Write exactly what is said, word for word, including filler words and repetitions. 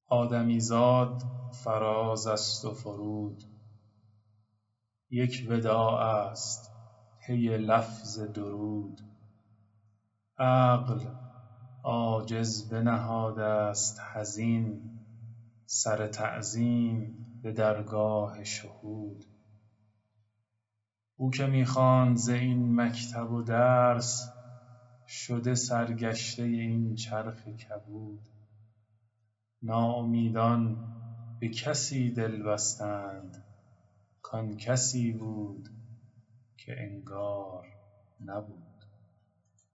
آدمیزاد فراز است و فرود، یک وداع است پی لفظ درود. عقل عاجز بنهاده است حزین، سر تعظیم به درگاه شهود. او که می خواند ز این مکتب و درس، شده سرگشته این چرخ کبود. ناامیدان به کسی دل بستند، کآن کسی بود که انگار نبود.